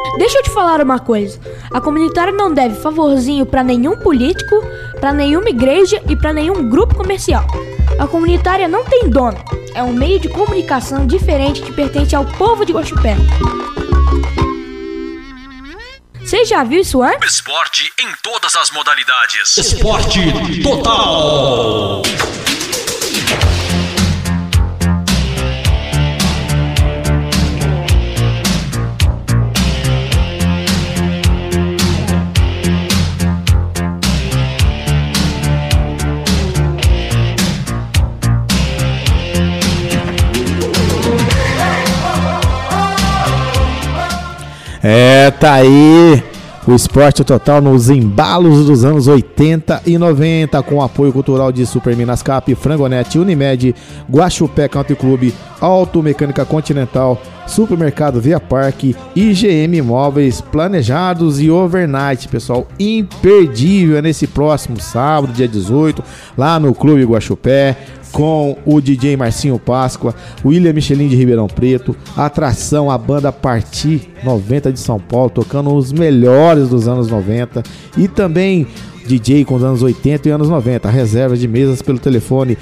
Deixa eu te falar uma coisa. A comunitária não deve favorzinho pra nenhum político, pra nenhuma igreja e pra nenhum grupo comercial. A comunitária não tem dono. É um meio de comunicação diferente que pertence ao povo de Guaxupé. Você já viu isso antes? Esporte em todas as modalidades. Esporte total. Tá aí o Esporte Total nos embalos dos anos 80 e 90, com apoio cultural de Super Minas Cap, Frangonete, Unimed, Guaxupé Country Club, Automecânica Continental, Supermercado Via Parque, IGM Imóveis, Planejados e Overnight, pessoal, imperdível. É nesse próximo sábado, dia 18, lá no Clube Guaxupé, com o DJ Marcinho Páscoa, William Michelin de Ribeirão Preto, a atração, a banda Parti 90 de São Paulo, tocando os melhores dos anos 90, e também DJ com os anos 80 e anos 90, reserva de mesas pelo telefone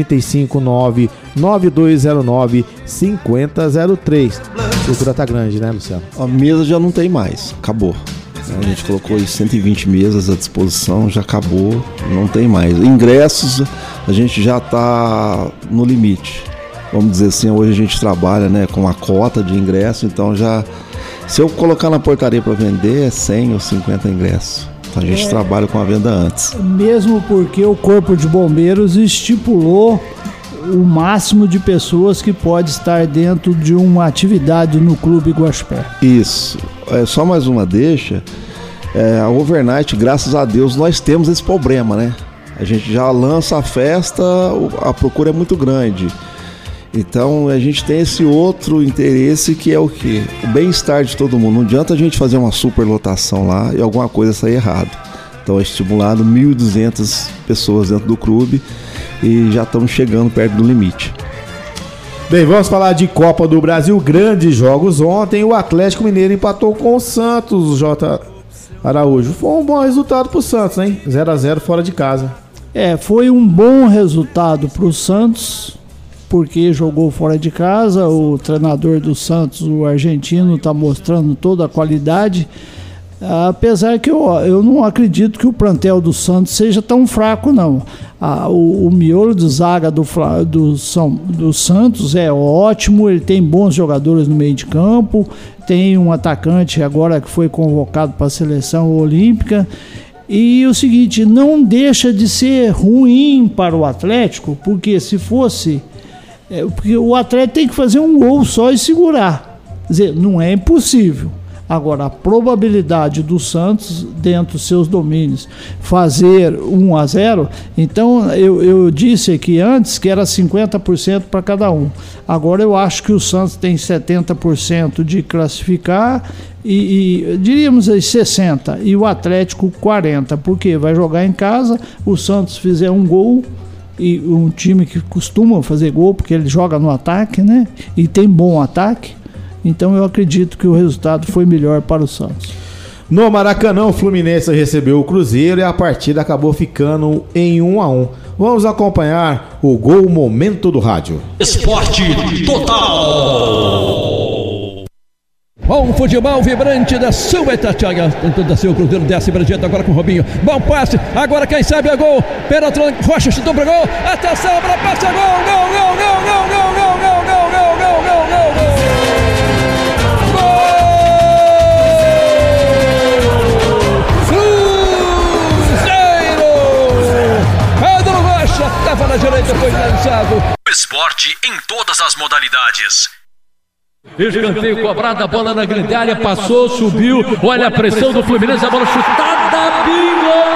359-9209-5003. A estrutura tá grande, né, Luciano? A mesa já não tem mais, acabou. A gente colocou aí 120 mesas à disposição, já acabou, não tem mais. Ingressos, a gente já está no limite. Vamos dizer assim, hoje a gente trabalha, né, com a cota de ingresso, então já, se eu colocar na portaria para vender, é 100 ou 50 ingressos. Então a gente trabalha com a venda antes. Mesmo porque o Corpo de Bombeiros estipulou o máximo de pessoas que pode estar dentro de uma atividade no Clube Guaxupé. Isso. Só mais uma deixa. A Overnight, graças a Deus, nós temos esse problema, né? A gente já lança a festa, a procura é muito grande. Então a gente tem esse outro interesse, que é o quê? O bem-estar de todo mundo. Não adianta a gente fazer uma superlotação lá e alguma coisa sair errado. Então é estimulado 1.200 pessoas dentro do clube e já estamos chegando perto do limite. Bem, vamos falar de Copa do Brasil. Grandes jogos ontem. O Atlético Mineiro empatou com o Santos, J. Araújo. Foi um bom resultado pro Santos, hein? 0-0 fora de casa. Foi um bom resultado pro Santos, porque jogou fora de casa. O treinador do Santos, o argentino, está mostrando toda a qualidade. Apesar que eu não acredito que o plantel do Santos seja tão fraco, não. O miolo de zaga do Santos é ótimo, ele tem bons jogadores no meio de campo, tem um atacante agora que foi convocado para a seleção olímpica. E o seguinte, não deixa de ser ruim para o Atlético, porque se fosse... porque o Atlético tem que fazer um gol só e segurar. Quer dizer, não é impossível. Agora, a probabilidade do Santos, dentro dos seus domínios, fazer 1-0, então eu disse aqui antes que era 50% para cada um. Agora eu acho que o Santos tem 70% de classificar e diríamos aí 60%, e o Atlético 40%, porque vai jogar em casa, o Santos fizer um gol, e um time que costuma fazer gol, porque ele joga no ataque, né? E tem bom ataque. Então eu acredito que o resultado foi melhor para o Santos. No Maracanã, o Fluminense recebeu o Cruzeiro e a partida acabou ficando em 1-1. Vamos acompanhar o gol momento do rádio. Esporte Total. Bom futebol vibrante da sua Itatiaia. Tentando da seu Cruzeiro, desce para diante agora com o Robinho. Bom passe, agora quem sabe é gol. Penetrou, Rocha chutou para gol. Atenção para passe, gol, gol, gol, gol, gol, gol, gol, gol, gol, gol, gol, gol, gol, gol. Estava na direita, foi lançado. Esporte em todas as modalidades. Escanteio cobrado, a bola na grande área, passou, subiu. Olha a pressão do Fluminense, a bola chutada, bingo!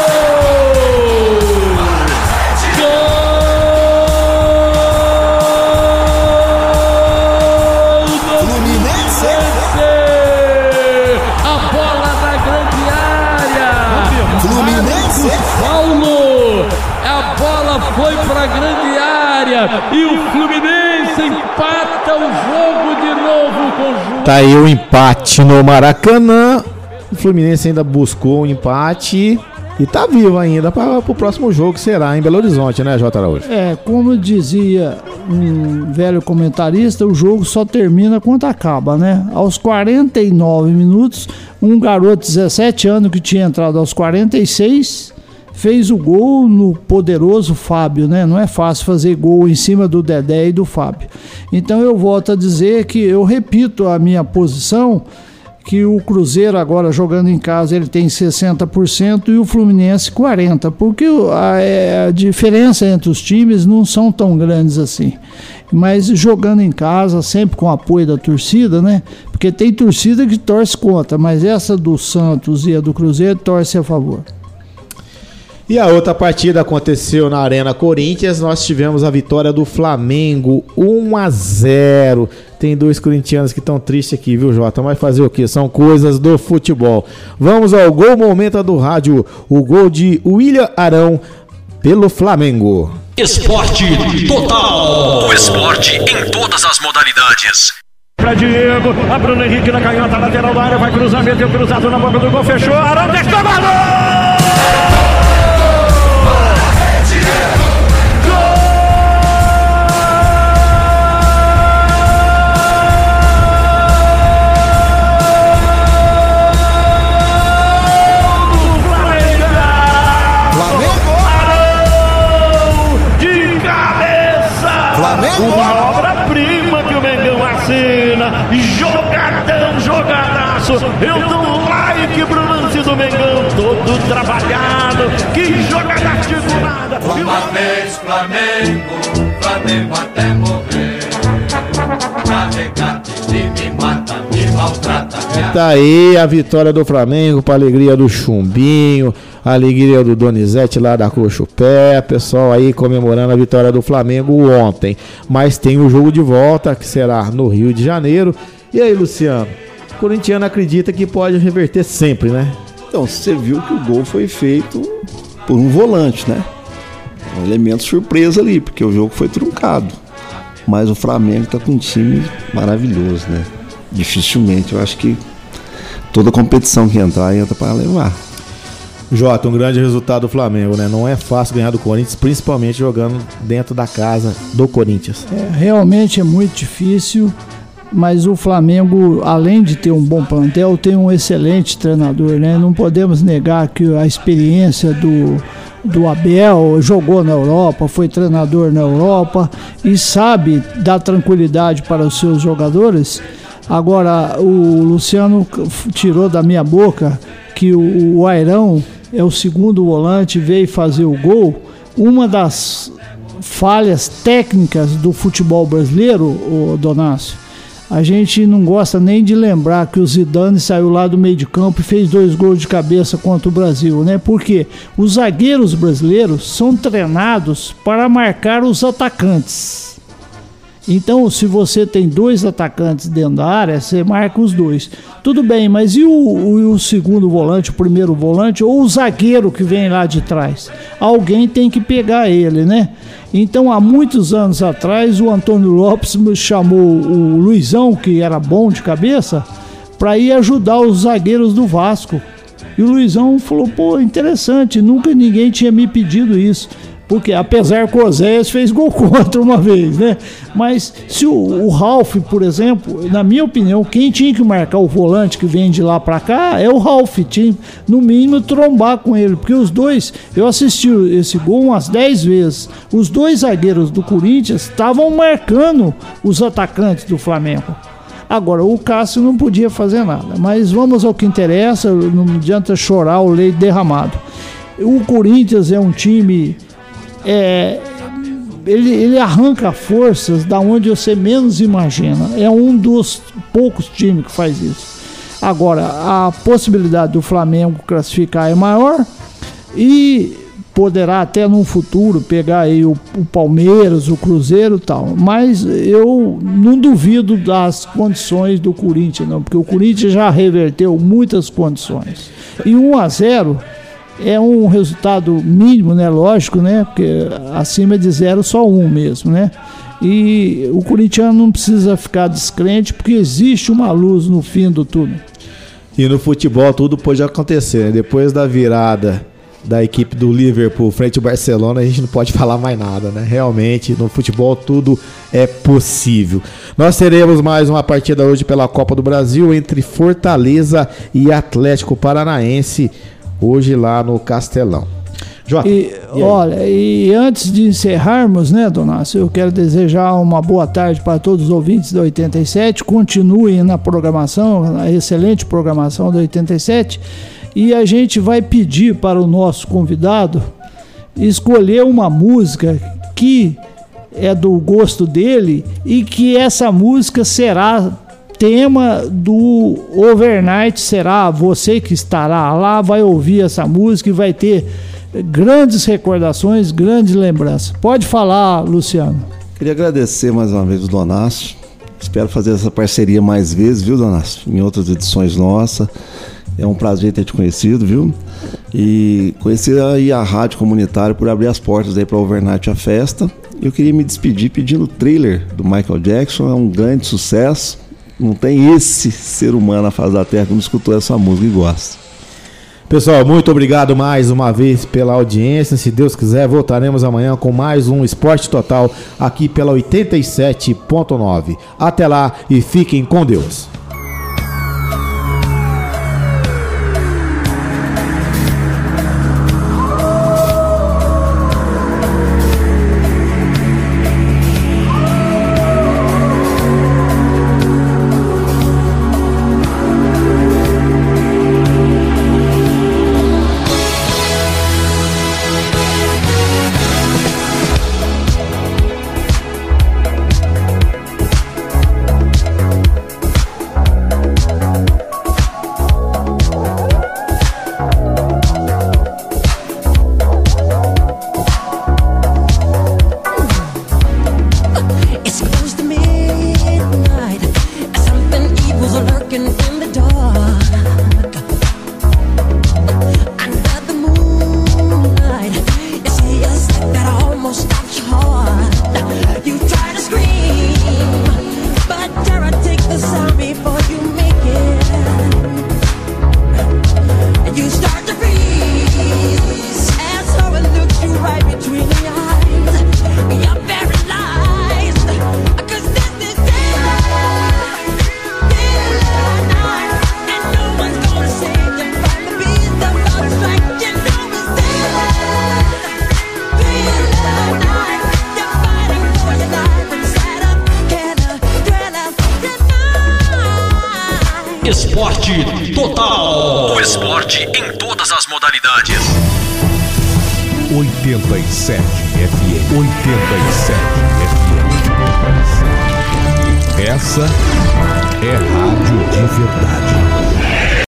Foi para a grande área e o Fluminense empata o jogo de novo com o Tá aí o empate no Maracanã. O Fluminense ainda buscou um empate e tá vivo ainda para o próximo jogo, que será em Belo Horizonte, né, J. Araújo? Como dizia um velho comentarista, o jogo só termina quando acaba, né? Aos 49 minutos, um garoto de 17 anos que tinha entrado aos 46 fez o gol no poderoso Fábio, né? Não é fácil fazer gol em cima do Dedé e do Fábio. Então eu volto a dizer que eu repito a minha posição, que o Cruzeiro agora jogando em casa ele tem 60% e o Fluminense 40%, porque a diferença entre os times não são tão grandes assim. Mas jogando em casa, sempre com o apoio da torcida, né? Porque tem torcida que torce contra, mas essa do Santos e a do Cruzeiro torce a favor. E a outra partida aconteceu na Arena Corinthians. Nós tivemos a vitória do Flamengo 1-0. Tem dois corintianos que estão tristes aqui, viu, Jota? Mas fazer o quê? São coisas do futebol. Vamos ao gol momento do rádio. O gol de William Arão pelo Flamengo. Esporte Total. O esporte em todas as modalidades. Pra Diego, a Bruno Henrique na canhota, lateral da área, vai cruzamento, e o cruzado na boca do gol, fechou, Arão testou, gol! Uma obra-prima que o Mengão assina. Jogadão, jogadaço. Eu dou like pro lance do Mengão, todo trabalhado. Que jogada articulada. Uma vez Flamengo, Flamengo até morrer. Navegar de me mata, me maltrata. Tá aí a vitória do Flamengo, para alegria do Chumbinho, a alegria do Donizete lá da Coxa Pé, pessoal aí comemorando a vitória do Flamengo ontem. Mas tem o jogo de volta, que será no Rio de Janeiro. E aí, Luciano, o corintiano acredita que pode reverter sempre, né? Então, você viu que o gol foi feito por um volante, né? Um elemento surpresa ali, porque o jogo foi truncado. Mas o Flamengo tá com um time maravilhoso, né? Dificilmente, eu acho que toda competição que entrar, entra para levar. Jota, um grande resultado do Flamengo, né? Não é fácil ganhar do Corinthians, principalmente jogando dentro da casa do Corinthians. Realmente é muito difícil, mas o Flamengo, além de ter um bom plantel, tem um excelente treinador, né? Não podemos negar que a experiência do Abel, jogou na Europa, foi treinador na Europa e sabe dar tranquilidade para os seus jogadores. Agora, o Luciano tirou da minha boca que o Airão é o segundo volante, veio fazer o gol. Uma das falhas técnicas do futebol brasileiro, o Donácio, a gente não gosta nem de lembrar que o Zidane saiu lá do meio de campo e fez 2 gols de cabeça contra o Brasil, né? Porque os zagueiros brasileiros são treinados para marcar os atacantes. Então, se você tem 2 atacantes dentro da área, você marca os 2. Tudo bem, mas e o segundo volante, o primeiro volante, ou o zagueiro que vem lá de trás? Alguém tem que pegar ele, né? Então, há muitos anos atrás, o Antônio Lopes chamou o Luizão, que era bom de cabeça, para ir ajudar os zagueiros do Vasco. E o Luizão falou, pô, interessante, nunca ninguém tinha me pedido isso. Porque apesar que o Oséias fez gol contra uma vez, né? Mas se o Ralf, por exemplo, na minha opinião, quem tinha que marcar o volante que vem de lá pra cá é o Ralf. Tinha, no mínimo, trombar com ele. Porque os dois, eu assisti esse gol umas 10 vezes. Os 2 zagueiros do Corinthians estavam marcando os atacantes do Flamengo. Agora, o Cássio não podia fazer nada. Mas vamos ao que interessa, não adianta chorar o leite derramado. O Corinthians é um time... Ele arranca forças da onde você menos imagina. É um dos poucos times que faz isso. Agora, a possibilidade do Flamengo classificar é maior e poderá até no futuro pegar aí o Palmeiras, o Cruzeiro e tal. Mas eu não duvido das condições do Corinthians, não, porque o Corinthians já reverteu muitas condições. E 1-0 é um resultado mínimo, né? Lógico, né? Porque acima de 0 só 1 mesmo, né? E o corintiano não precisa ficar descrente, porque existe uma luz no fim do túnel. E no futebol tudo pode acontecer, né? Depois da virada da equipe do Liverpool frente ao Barcelona, a gente não pode falar mais nada, né? Realmente, no futebol tudo é possível. Nós teremos mais uma partida hoje pela Copa do Brasil entre Fortaleza e Atlético Paranaense, hoje lá no Castelão. Jota, olha, e antes de encerrarmos, né, Donácio, eu quero desejar uma boa tarde para todos os ouvintes da 87. Continuem na programação, na excelente programação da 87. E a gente vai pedir para o nosso convidado escolher uma música que é do gosto dele e que essa música será tema do Overnight. Será você que estará lá, vai ouvir essa música e vai ter grandes recordações, grandes lembranças. Pode falar, Luciano. Queria agradecer mais uma vez o Donácio. Espero fazer essa parceria mais vezes, viu, Donácio? Em outras edições nossas. É um prazer ter te conhecido, viu? E conhecer aí a Rádio Comunitária por abrir as portas aí para o Overnight a Festa. Eu queria me despedir pedindo o Thriller do Michael Jackson. É um grande sucesso. Não tem esse ser humano na face da Terra que não escutou essa música e gosta. Pessoal, muito obrigado mais uma vez pela audiência. Se Deus quiser, voltaremos amanhã com mais um Esporte Total aqui pela 87.9. Até lá e fiquem com Deus. Esporte Total. O esporte em todas as modalidades. 87 FM. 87 FM. Essa é rádio de verdade.